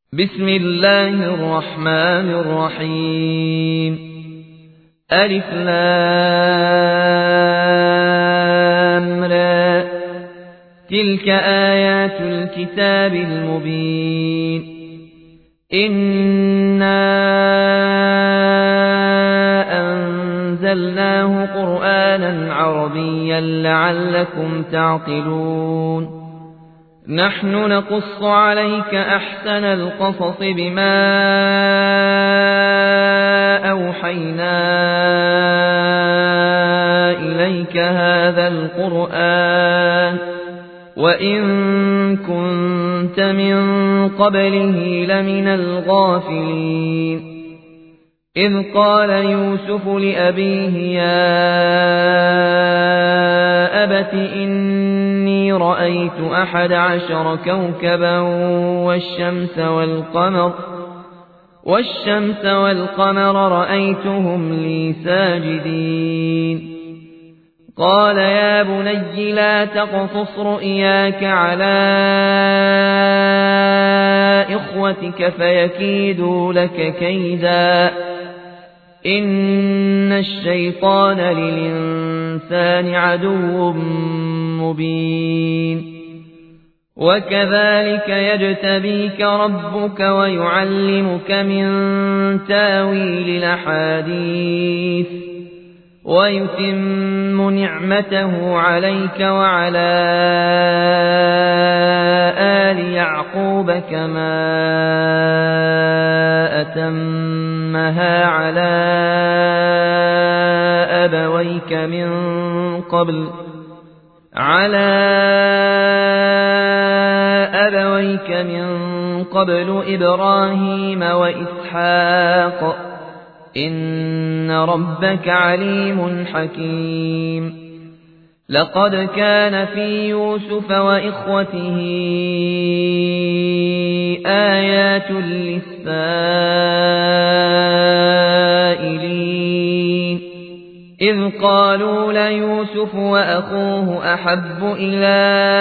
بسم الله الرحمن الرحيم. ألف لام را. تلك آيات الكتاب المبين. إنا أنزلناه قرآنا عربيا لعلكم تعقلون. نحن نقص عليك أحسن القصص بما أوحينا إليك هذا القرآن وإن كنت من قبله لمن الغافلين. إذ قال يوسف لأبيه يا أبت إني رأيت 11 كوكبا والشمس والقمر رأيتهم لي ساجدين. قال يا بني لا تقصص رؤياك على إخوتك فيكيدوا لك كيدا إن الشيطان للإنسان عدو مبين. وكذلك يجتبيك ربك ويعلمك من تاويل الأحاديث ويتم نعمته عليك وعلى آل يعقوب كما أتمها على أبويك من قبل إبراهيم وإسحاق إن ربك عليم حكيم. لقد كان في يوسف وإخوته آيات للسائلين إذ قالوا ليوسف وأخوه أحب إلى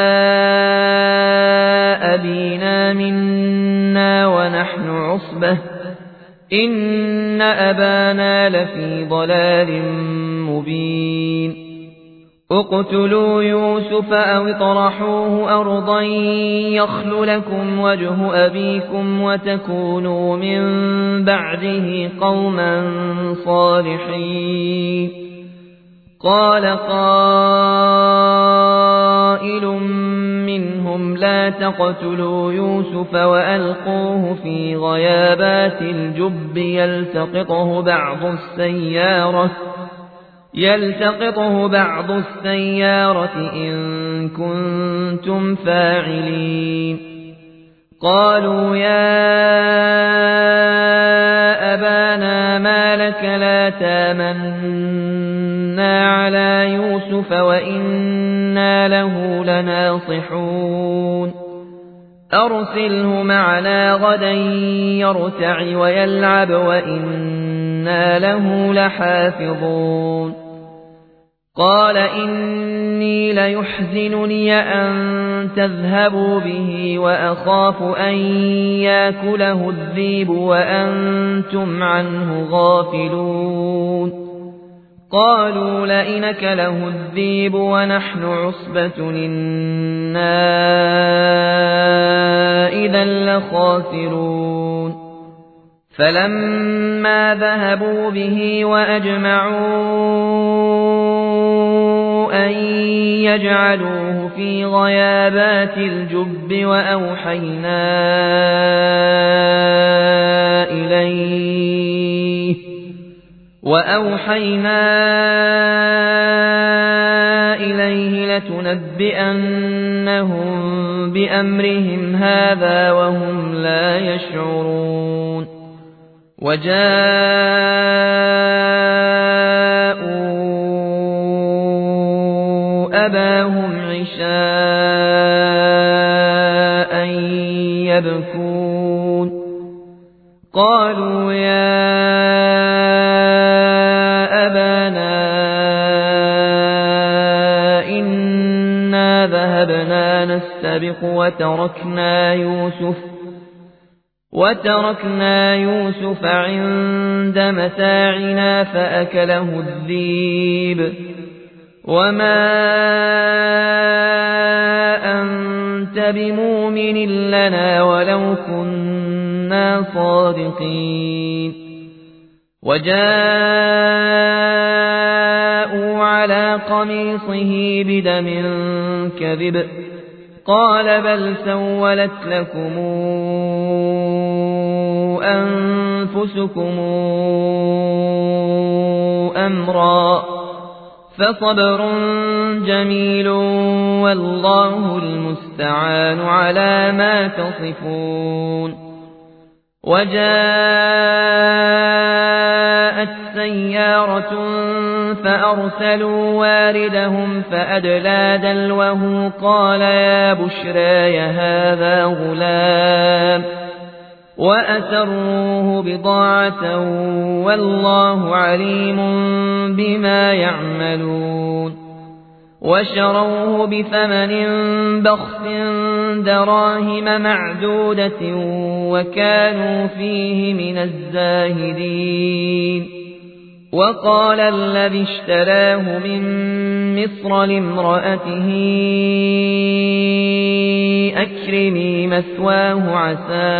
أبينا منا ونحن عصبة إن أبانا لفي ضلال مبين. اقتلوا يوسف أو اطرحوه أرضا يخل لكم وجه أبيكم وتكونوا من بعده قوما صالحين. قال قائل منهم لا تقتلوا يوسف وألقوه في غيابات الجب يلتقطه بعض السيارة إن كنتم فاعلين. قالوا يا أبانا ما لك لا تامنا على يوسف وإنا له لناصحون. أرسله معنا غدا يرتع ويلعب وإنا له لحافظون. قال إني ليحزنني أن تذهبوا به وأخاف أن يأكله الذئب وأنتم عنه غافلون. قالوا لئن أكله الذئب ونحن عصبة إنا إذا لخاسرون. فلما ذهبوا به وأجمعوا أن يجعلوه في غيابات الجب وأوحينا إليه لتنبئنهم بأمرهم هذا وهم لا يشعرون. وجاءوا أباهم عشاء يبكون. قالوا يا أبانا إنا ذهبنا نستبق وتركنا وتركنا يوسف عند متاعنا فأكله الذئب وما أنت بمؤمن لنا ولو كنا صادقين وجاءوا على قميصه بدم كذب قال بل سولت لكم أنفسكم أمرا فصبر جميل والله المستعان على ما تصفون وجاءت سيارة فأرسلوا واردهم فأدلى دلوه قال يا بشرى هذا غلام وأسروه بضاعة والله عليم بما يعملون وشروه بثمن بخس دراهم معدودة وكانوا فيه من الزاهدين وقال الذي اشتراه من مصر لامرأته أكرمي مثواه عسى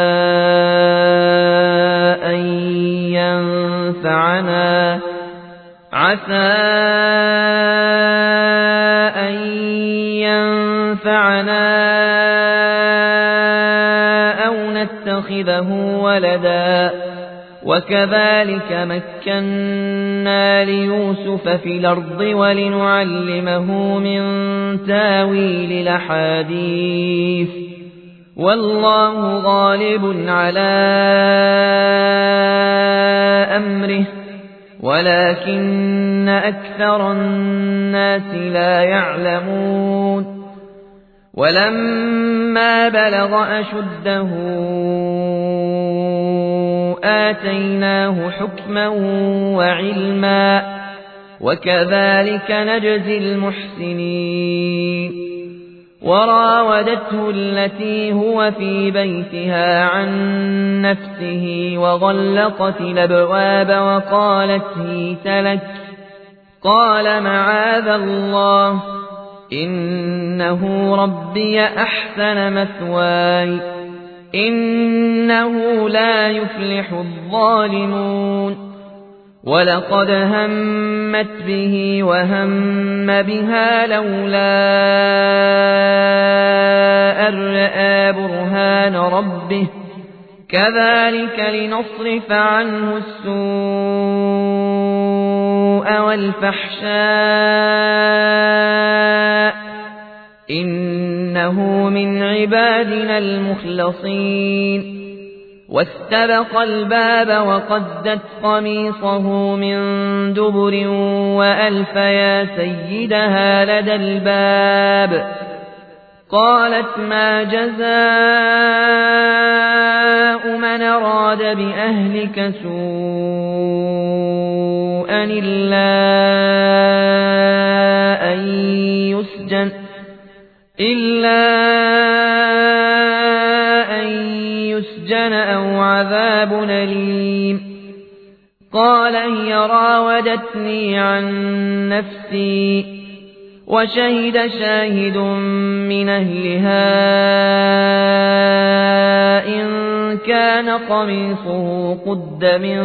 أن ينفعنا أو نتخذه ولدا وكذلك مكنا ليوسف في الأرض ولنعلمه من تاويل الأحاديث والله غالب على أمره ولكن أكثر الناس لا يعلمون ولما بلغ أشده آتيناه حكما وعلما وكذلك نجزي المحسنين وراودته التي هو في بيتها عن نفسه وغلقت الأبواب وقالت هيت لك قال معاذ الله إنه ربي أحسن مثواي إنه لا يفلح الظالمون ولقد همت به وهم بها لولا أن رأى برهان ربه كذلك لنصرف عنه السوء والفحشاء إنه من عبادنا المخلصين واستبق الباب وقدت قميصه من دبر وألف يا سيدها لدى الباب قالت ما جزاء من أراد بأهلك سوءا إلا أن يسجن أو عذاب أليم قال هي راودتني عن نفسي وشهد شاهد من أهلها إن كان قميصه قد من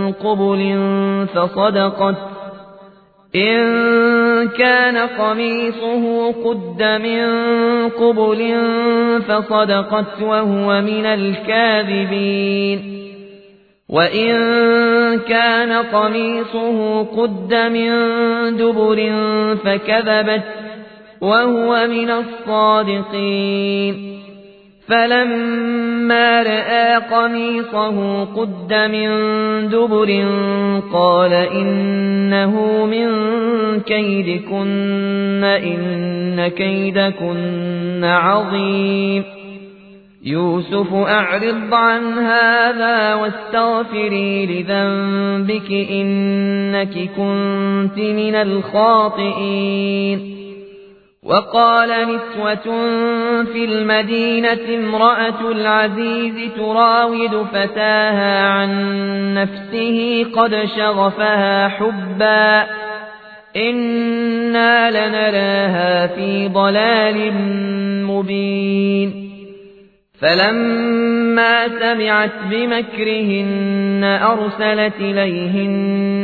قبل فصدقت وهو من الكاذبين وإن كان قميصه قد من دبر فكذبت وهو من الصادقين فلما رأى قميصه قد من دبر قال إنه من كيدكن إن كيدكن عظيم يوسف أعرض عن هذا واستغفري لذنبك إنك كنت من الخاطئين وقال نسوة في المدينة امرأة العزيز تراود فتاها عن نفسه قد شغفها حبا إنا لنراها في ضلال مبين فلما سمعت بمكرهن أرسلت إليهن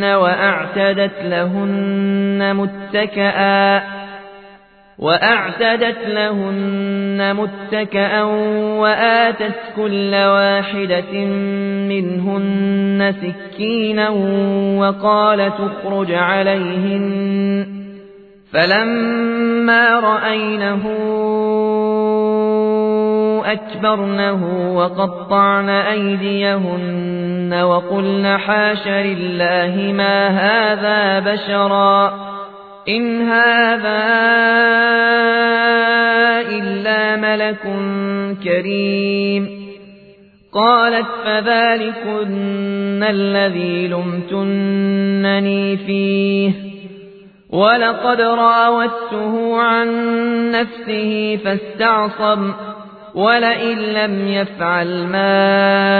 وأعتدت لهن متكئا وآتت كل واحدة منهن سكينا وقالت اخرج عليهن فلما رأينه أكبرنه وقطعن أيديهن وقلن حاش لله ما هذا بشرا إن هذا إلا ملك كريم قالت فذلكن الذي لمتنني فيه ولقد راودته عن نفسه فاستعصم ولئن لم يفعل ما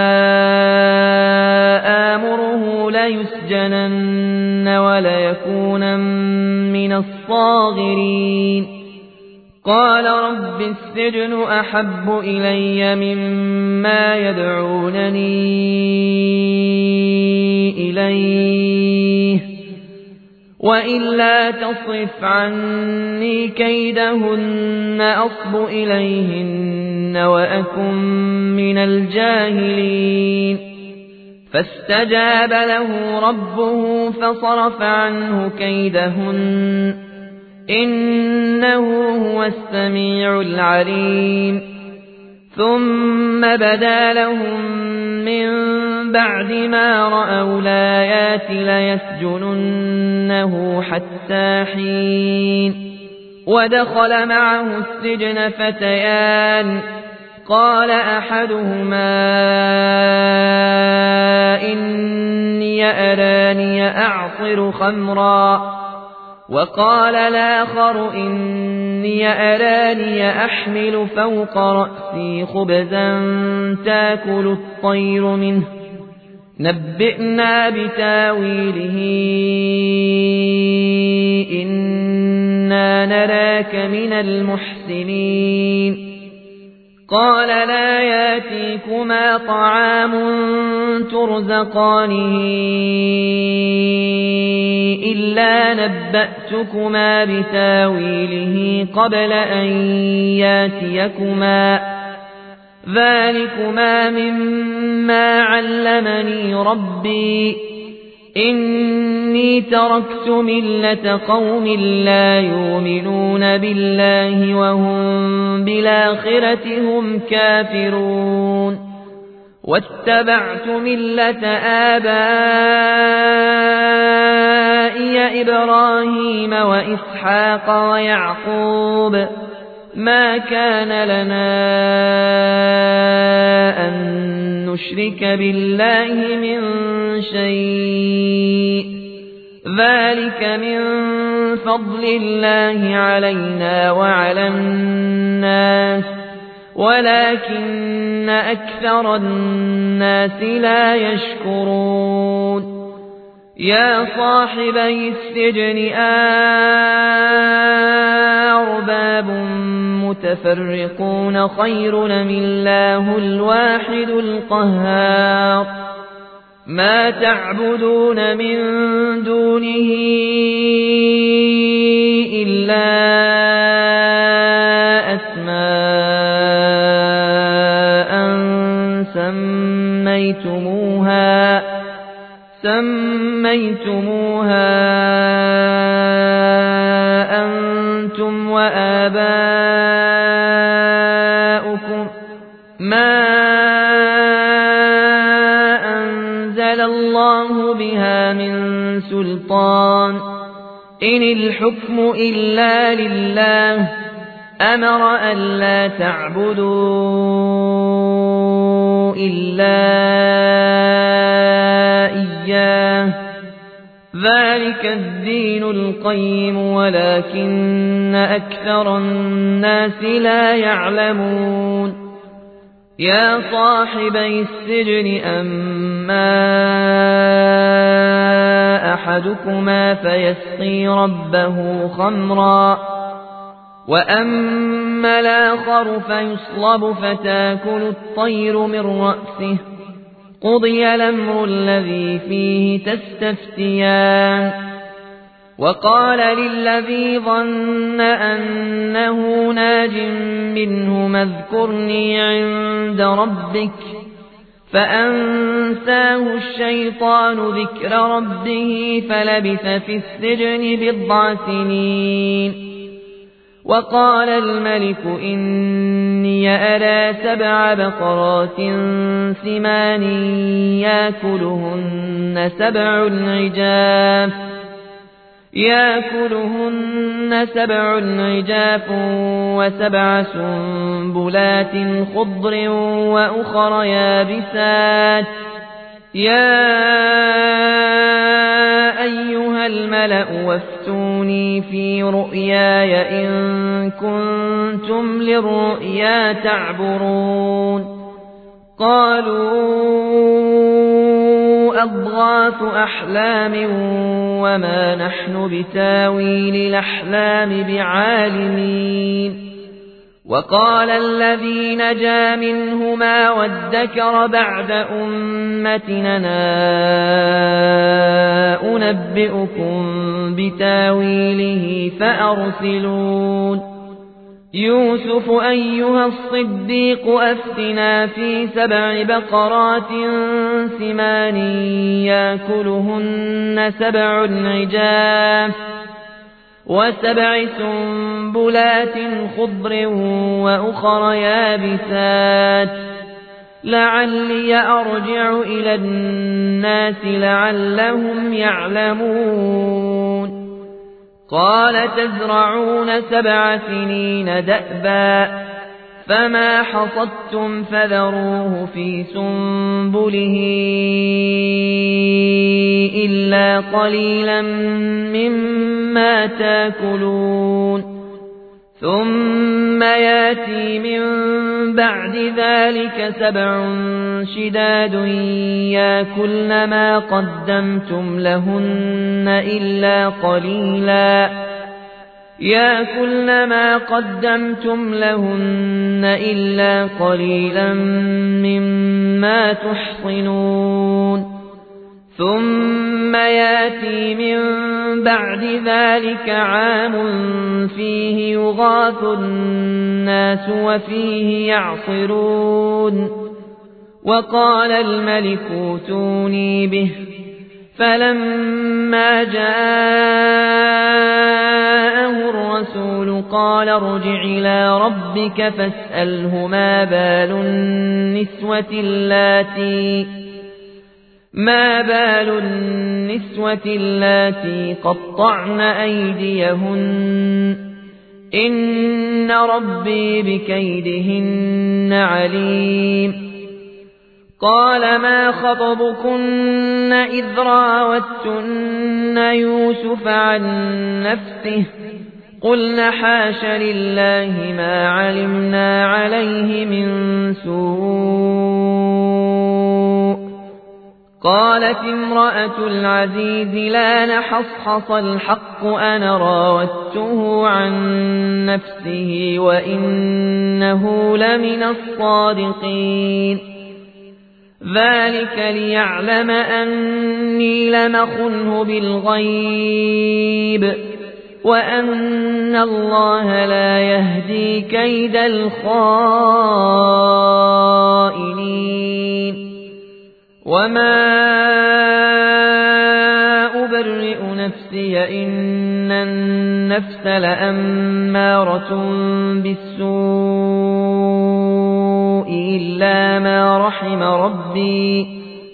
آمره ليسجنن وليكونن من الصاغرين قال رب السجن أحب إلي مما يدعونني إليه وإلا تصرف عني كيدهن أصب إليهن وأكن من الجاهلين فاستجاب له ربه فصرف عنه كيدهن إنه هو السميع العليم ثم بدا لهم من بعد ما رأوا الآيات ليسجننه حتى حين ودخل معه السجن فتيان قال أحدهما إني أراني أعصر خمرا وقال الآخر إني أراني أحمل فوق رأسي خبزا تاكل الطير منه نبئنا بتاويله إنا نراك من المحسنين قال لا ياتيكما طعام ترزقانه إلا نبأتكما بتاويله قبل أن ياتيكما ذلكما مما علمني ربي إني تركت ملة قوم لا يؤمنون بالله وهم بالآخرة هم كافرون واتبعت ملة آبائي إبراهيم وإسحاق ويعقوب ما كان لنا أن نشرك بالله من شيء ذلك من فضل الله علينا وعلى الناس ولكن أكثر الناس لا يشكرون يا صاحبي السجن أرباب متفرقون خير أم الله الواحد القهار ما تعبدون من دونه إلا أسماء سميتموها أنتم وآباؤكم ما أنزل الله بها من سلطان إن الحكم إلا لله أمر ألا تعبدوا إلا إياه ذلك ذلك الدين القيم ولكن أكثر الناس لا يعلمون يا صاحبي السجن أما أحدكما فيسقي ربه خمرا وأما الآخر فيصلب فتاكل الطير من رأسه قضي الأمر الذي فيه تستفتيان وقال للذي ظن أنه ناج منهما اذكرني عند ربك فأنساه الشيطان ذكر ربه فلبث في السجن 10 سنين وقال الملك إني أرى 7 بقرات سمان يأكلهن 7 عجاف و7 سنبلات خضر وأخر يابسات يا أيها الملأ وافتوني في رؤياي إن كنتم للرؤيا تعبرون قالوا أضغاث أحلام وما نحن بتاويل الأحلام بعالمين وقال الذي نجا منهما وادكر بعد أمتنا أنبئكم بتاويله فأرسلون يوسف أيها الصديق أفتنا في 7 بقرات سمان يأكلهن 7 عجاف و7 سنبلات خضر وأخر يابسات لعلي أرجع إلى الناس لعلهم يعلمون قال تزرعون 7 سنين دأبا فما حصدتم فذروه في سنبله إلا قليلا مما تاكلون ثم ياتي من بعد ذلك 7 شداد يأكلن ما قدمتم لهن إلا قليلا مما تحصنون ثم ياتي من بعد ذلك عام فيه يغاث الناس وفيه يعصرون وقال الملك ائتوني به فلما جاءه الرسول قال ارجع إلى ربك فاسأله ما بال النسوة اللاتي قطعن أيديهن إن ربي بكيدهن عليم قال ما خطبكن إذ راوتن يوسف عن نفسه قلن حاش لله ما علمنا عليه من سوء قالت امرأة العزيز لا نحصحص الحق أنا راودته عن نفسه وإنه لمن الصادقين ذلك ليعلم أني لم أخنه بالغيب وأن الله لا يهدي كيد الخائنين وما أبرئ نفسي إن النفس لأمارة بالسوء إلا ما رحم ربي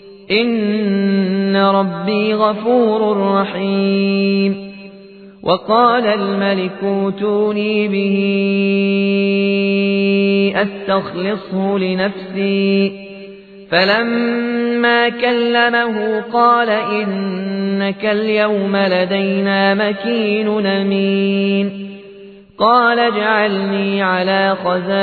إن ربي غفور رحيم وقال الملك ائتوني به أستخلصه لنفسي فلما كلمه قال إنك اليوم لدينا مكين أمين قال اجعلني على خزائن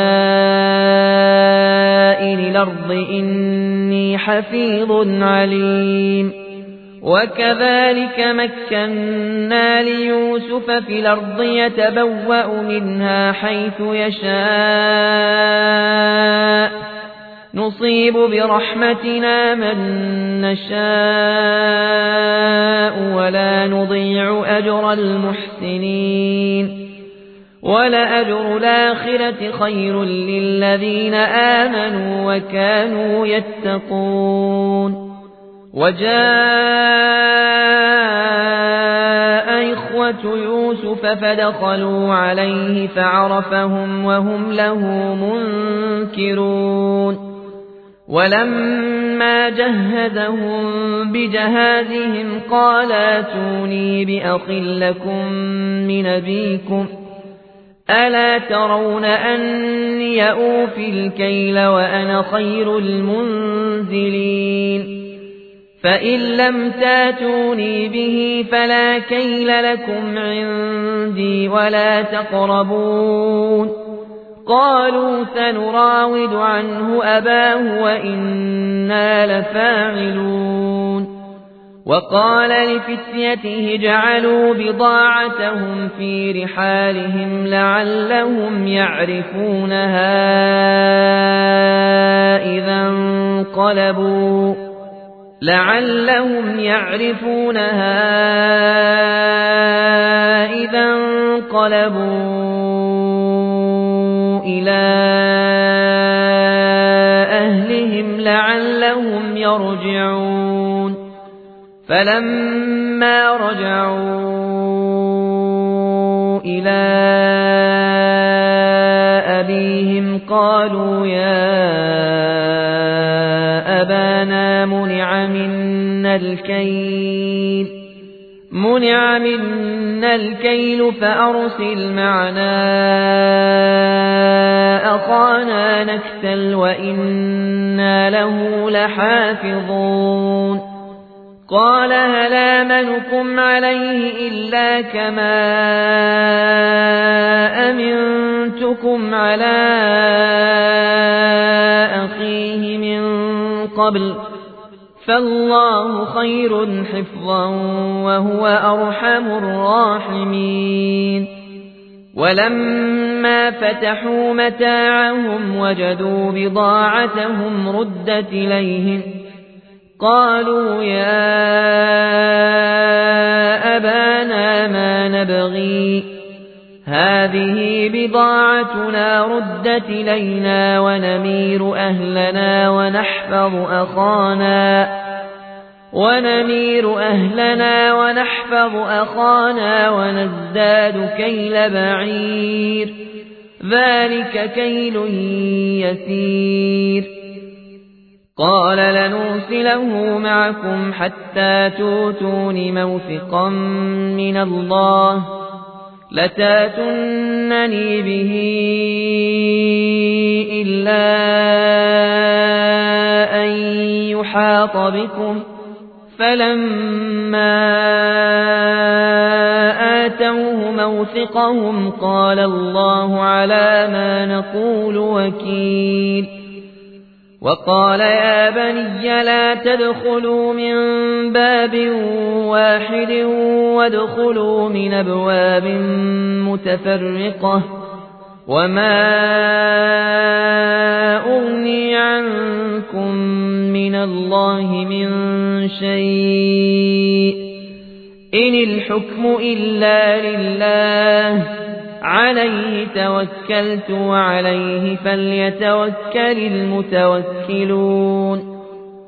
الأرض إني حفيظ عليم وكذلك مكنا ليوسف في الأرض يتبوأ منها حيث يشاء نصيب برحمتنا من نشاء ولا نضيع أجر المحسنين ولأجر الآخرة خير للذين آمنوا وكانوا يتقون وجاء إخوة يوسف فدخلوا عليه فعرفهم وهم له منكرون ولما جهزهم بجهازهم قال ائتوني بأخ لكم من أبيكم ألا ترون أني أوفي الكيل وأنا خير المنزلين فإن لم تاتوني به فلا كيل لكم عندي ولا تقربون قالوا سنراود عنه أباه وإنا لفاعلون وقال لفتيته اجعلوا بضاعتهم في رحالهم لعلهم يعرفونها إذا انقلبوا إلى أهلهم لعلهم يرجعون فلما رجعوا إلى أبيهم قالوا يا أبانا منع منا الكيل فأرسل معنا أخانا نكتل وإنا له لحافظون قال هل آمنكم عليه إلا كما أمنتكم على أخيه من قبل فالله خير حفظا وهو أرحم الراحمين ولما فتحوا متاعهم وجدوا بضاعتهم ردت إليهم قالوا يا أبانا ما نبغي هذه بضاعتنا ردت إلينا ونمير أهلنا ونحفظ أخانا ونزداد كيل بعير ذلك كيل يسير قال لنرسله معكم حتى توتون موثقا من الله لتاتونني به إلا أن يحاط بكم فلما آتوه موثقهم قال الله على ما نقول وكيل وقال يا بني لا تدخلوا من باب واحد وادخلوا من أبواب متفرقة وما أغني عنكم من الله من شيء إن الحكم إلا لله عليه توكلت وعليه فليتوكل المتوكلون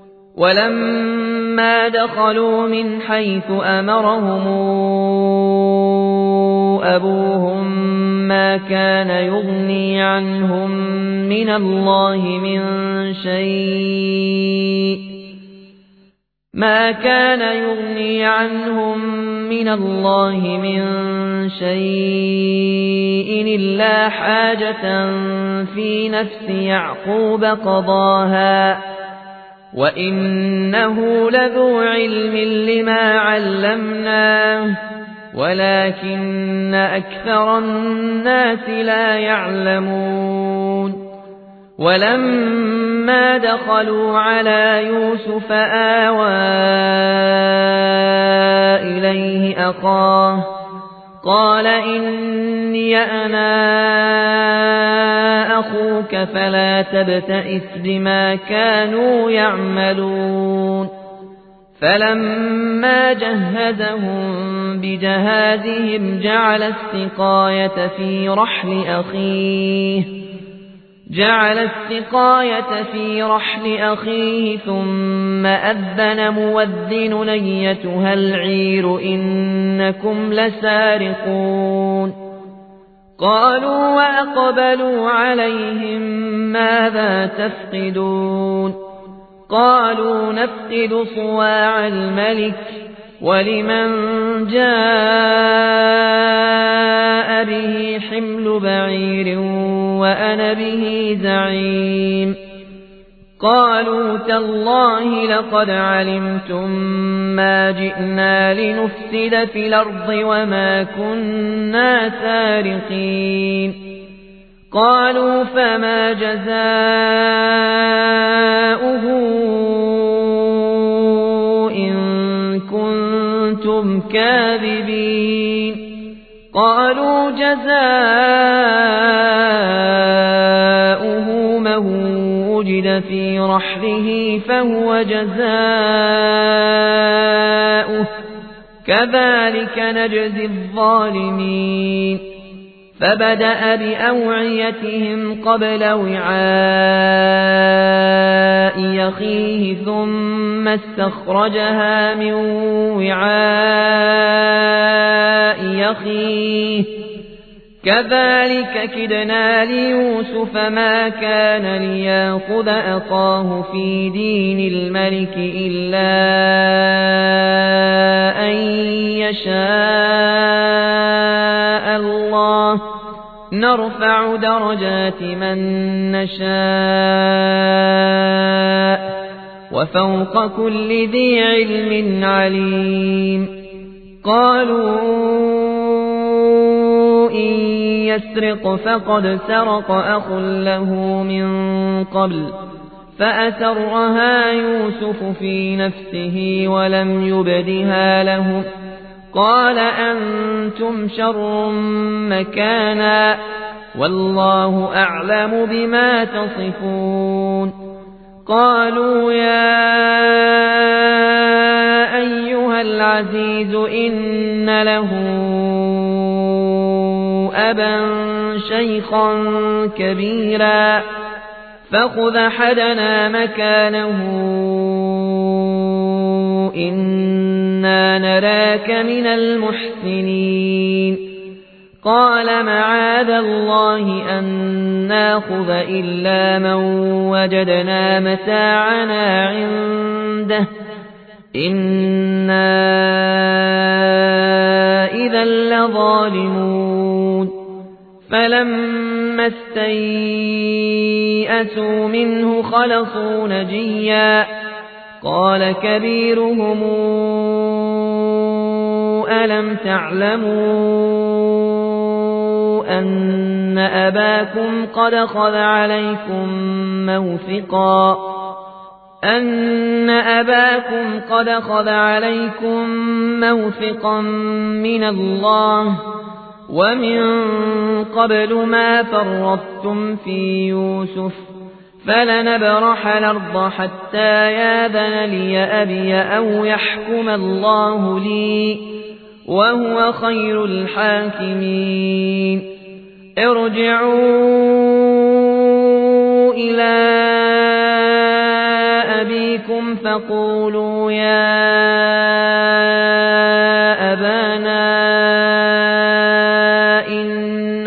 ولما دخلوا من حيث أمرهم أبوهم ما كان يغني عنهم من الله من شيء إلا حاجة في نفس يعقوب قضاها وإنه لذو علم لما علمناه ولكن أكثر الناس لا يعلمون ولما دخلوا على يوسف آوى إليه أخاه قال إني أنا أخوك فلا تبتئس بما كانوا يعملون فلما جهزهم بجهازهم جعل السقاية في رحل أخيه ثم أذن مؤذن أيتها العير إنكم لسارقون قالوا وأقبلوا عليهم ماذا تفقدون قالوا نفقد صواع الملك ولمن جاء به حمل بعير وأنا به زعيم قالوا تالله لقد علمتم ما جئنا لنفسد في الأرض وما كنا سارقين قالوا فما جزاؤه إن كنتم كاذبين قالوا جزاؤه من وجد في رحله فهو جزاؤه كذلك نجزي الظالمين فبدأ بأوعيتهم قبل وعاء أخيه ثم استخرجها من وعاء أخيه كذلك كدنا ليوسف ما كان ليأخذ أخاه في دين الملك إلا أن يشاء الله نرفع درجات من نشاء وفوق كل ذي علم عليم قالوا إن يسرق فقد سرق أخ له من قبل فأسرها يوسف في نفسه ولم يبدها لهم قال أنتم شر مكانا والله أعلم بما تصفون قالوا يا أيها العزيز إن له أبا شيخا كبيرا فخذ أحدنا مكانه إنا نراك من المحسنين قال معاذ الله أن ناخذ إلا من وجدنا متاعنا عنده إنا إذا لظالمون فلما استيئسوا منه خلصوا نجيا قال كبيرهم ألم تعلموا أن أباكم قد أخذ عليكم موثقا من الله ومن قبل ما فرطتم في يوسف فلنبرح الأرض حتى ياذن لي أبي أو يحكم الله لي وهو خير الحاكمين ارجعوا إلى أبيكم فقولوا يا أبانا إن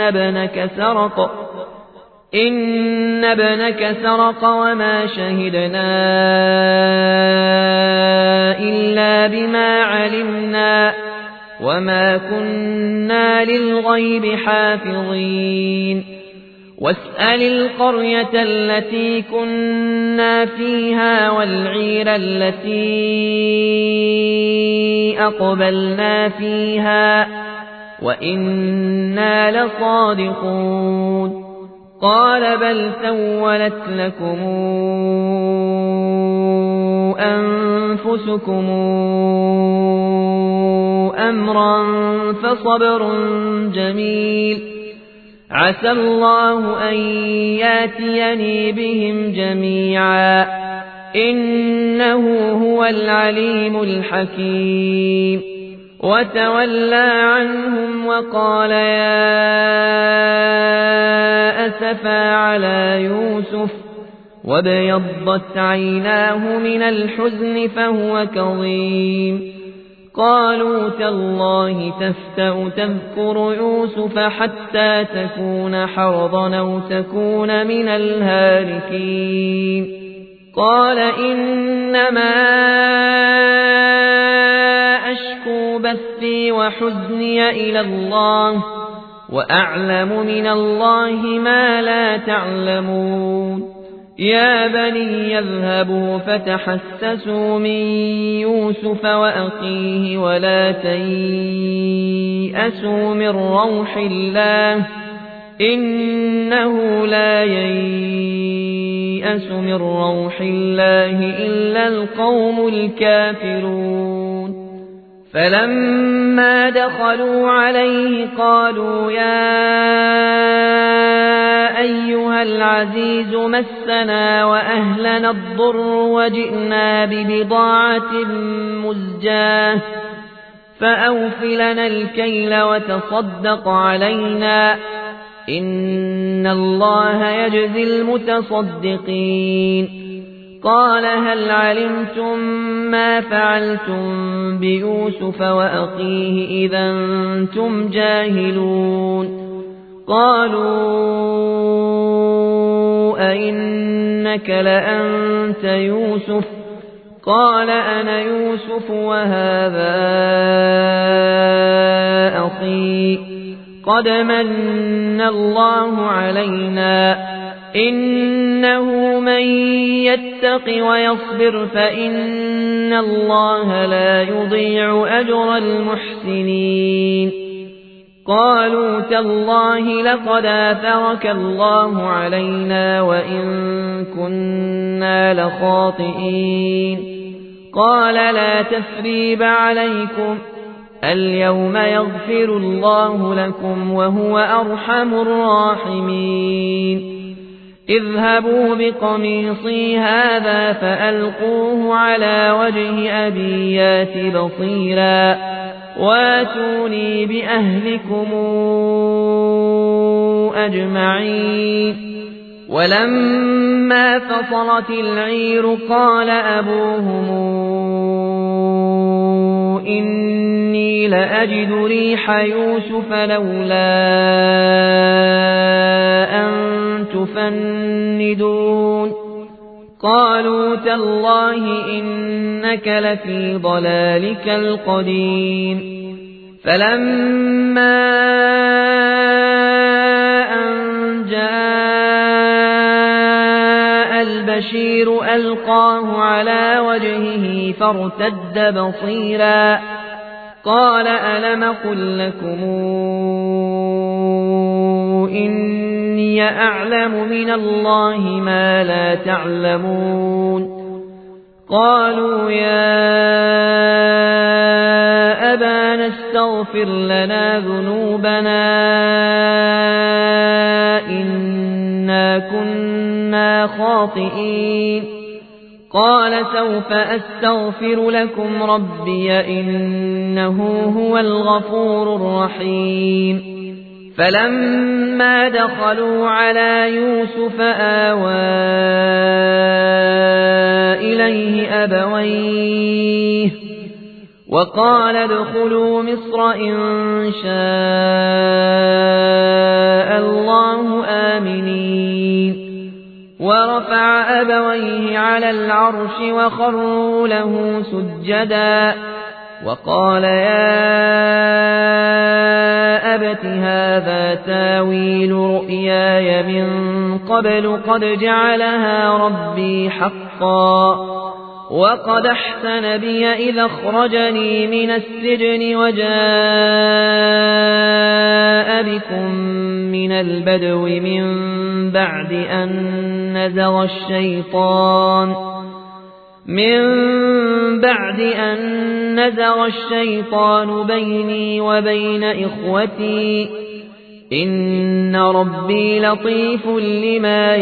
ابنك سرق وما شهدنا إلا بما علمنا وما كنا للغيب حافظين واسأل القرية التي كنا فيها والعير التي أقبلنا فيها وإنا لصادقون قال بل سولت لكم أنفسكم أمرا فصبر جميل عسى الله أن ياتيني بهم جميعا إنه هو العليم الحكيم وتولى عنهم وقال يا أسفا على يوسف وابيضت عيناه من الحزن فهو كظيم قالوا تالله تفتأ تذكر يوسف حتى تكون حرضا أو تكون من الهالكين قال إنما أشكو بثي وحزني إلى الله وأعلم من الله ما لا تعلمون يا بني يذهبوا فتحسسوا من يوسف وأخيه ولا تيأسوا من روح الله إنه لا ييأس من روح الله إلا القوم الكافرون فلما دخلوا عليه قالوا يا أيها العزيز مسنا وأهلنا الضر وجئنا ببضاعة مزجاة فأوف لنا الكيل وتصدق علينا إن الله يجزي المتصدقين قال هل علمتم ما فعلتم بيوسف وأخيه إذا أنتم جاهلون قالوا أئنك لأنت يوسف قال أنا يوسف وهذا أخي قد من الله علينا إنه من يتق ويصبر فإن الله لا يضيع أجر المحسنين قالوا تالله لقد آثرك الله علينا وإن كنا لخاطئين قال لا تثريب عليكم اليوم يغفر الله لكم وهو أرحم الراحمين اذهبوا بقميصي هذا فألقوه على وجه أبي يات بصيرا واتوني بأهلكم أجمعين ولما فصلت العير قال أبوهم إني لأجد ريح يوسف لولا أن تفندون قالوا تالله إنك لفي ضلالك القديم فلما أن جاء البشير ألقاه على وجهه فارتد بصيرا قال ألم قل لكم إني أعلم من الله ما لا تعلمون قالوا يا أبانا استغفر لنا ذنوبنا إنا كنا خاطئين قال سوف أستغفر لكم ربي إنه هو الغفور الرحيم فلما دخلوا على يوسف آوى إليه أبويه وقال ادخلوا مصر إن شاء الله آمنين ورفع أبويه على العرش وخروا له سجدا وقال يا أبت هذا تاويل رؤياي من قبل قد جعلها ربي حقا وقد أحسن بي إذا أخرجني من السجن وجاء بكم من البدو من بعد أن نزغ الشيطان بيني وبين إخوتي إن ربي لطيف لما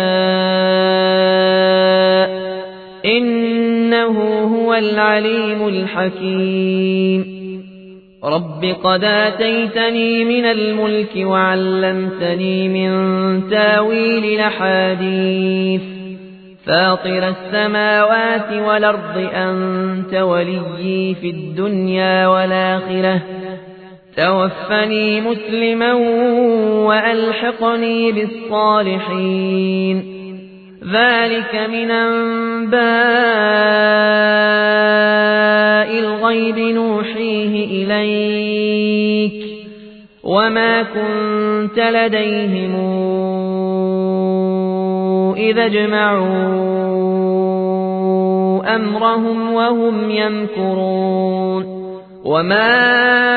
يشاء إنه هو العليم الحكيم رب قد آتيتني من الملك وعلمتني من تاويل الأحاديث فاطر السماوات والأرض أنت وليي في الدنيا والآخرة توفني مسلما وألحقني بالصالحين ذلك من أنباء الغيب نوحيه إليك وما كنت لديهم إذا اجمعوا أمرهم وهم يمكرون وما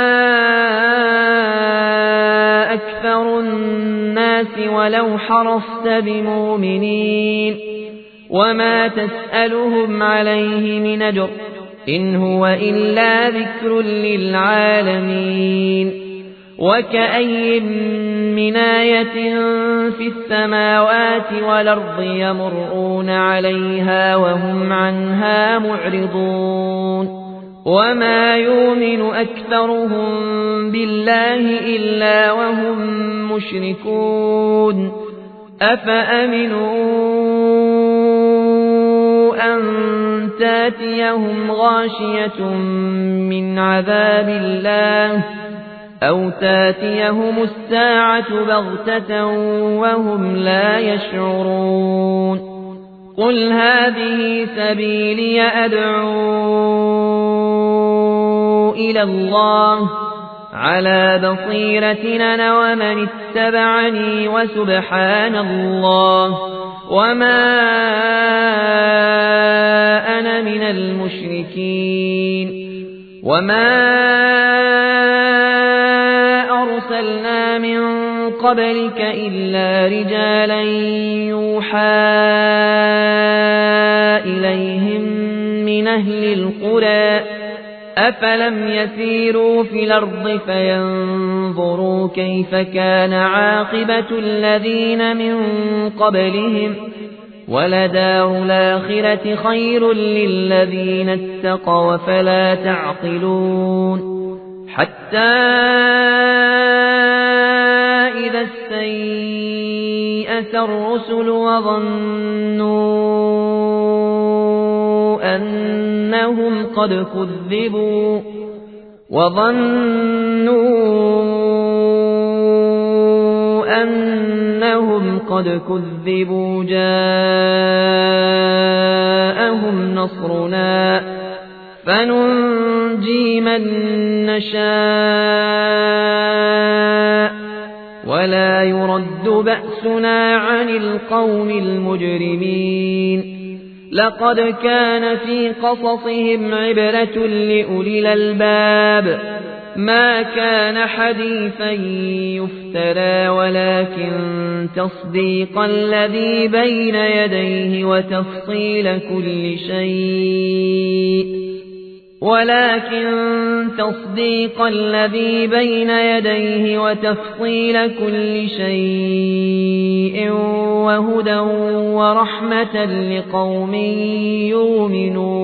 أكثر الناس ولو حرصت بمؤمنين وما تسألهم عليه من أجر إن هو إلا ذكر للعالمين وكأي من آية في السماوات والأرض يمرون عليها وهم عنها معرضون وما يؤمن أكثرهم بالله إلا وهم مشركون أفأمنوا أن تاتيهم غاشية من عذاب الله أو تاتيهم الساعة بغتة وهم لا يشعرون قل هذه سبيلي أدعو إلى الله على بصيرة أنا ومن اتبعني وسبحان الله وما أنا من المشركين وما أرسلنا من قبلك إلا رجالا يوحى إليهم من أهل القرى أفلم يسيروا في الأرض فينظروا كيف كان عاقبة الذين من قبلهم ولدار الآخرة خير للذين اتقوا فلا تعقلون حتى إذا استيأس الرسل وظنوا أنهم قد كذبوا جاءهم نصرنا فننجي من نشاء ولا يرد بأسنا عن القوم المجرمين لقد كان في قصصهم عبرة لأولي الألباب ما كان حديثا يفترى ولكن تصديق الذي بين يديه وتفصيل كل شيء وهدى ورحمة لقوم يؤمنون